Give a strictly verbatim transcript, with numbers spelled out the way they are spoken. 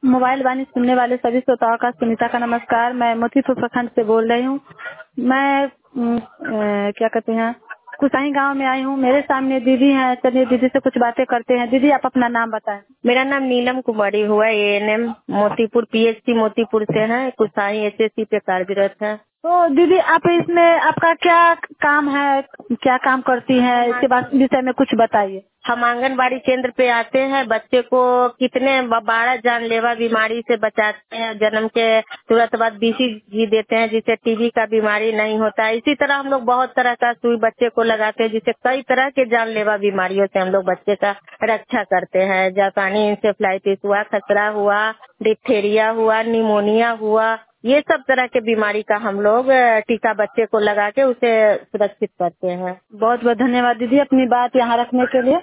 Mobile वाणी सुनने वाले सभी श्रोताओं का सुनीता का नमस्कार। मैं मोतीपुर प्रखंड से बोल रही हूँ। मैं अम, अ, क्या कहते हैं कुसाई गांव में आई हूँ। मेरे सामने दीदी हैं। चलिए दीदी से कुछ बातें करते हैं। दीदी आप अपना नाम बताएं। मेरा नाम नीलम कुमारी हुआ, A N M Motipur PHC Motipur से है। कुसाई एसएससी पे कार्यरत है। तो दीदी आप इसमें आपका क्या काम है, क्या काम करती हैं, इसके बाद विषय में कुछ बताइए। हम आंगनबाड़ी केंद्र पे आते हैं, बच्चे को कितने बारह जानलेवा बीमारी से बचाते हैं। जन्म के तुरंत बाद बीसीजी देते हैं जिससे टीबी का बीमारी नहीं होता है। इसी तरह हम लोग बहुत तरह का सुई बच्चे को लगाते हैं जिससे कई तरह के जानलेवा बीमारियों से हम लोग बच्चे का रक्षा करते हैं। जापानी इंसेफ्लाइटिस हुआ, खसरा हुआ, डिप्थेरिया हुआ, निमोनिया हुआ, ये सब तरह के बीमारी का हम लोग टीका बच्चे को लगा के उसे सुरक्षित करते हैं। बहुत बहुत धन्यवाद दीदी अपनी बात यहाँ रखने के लिए।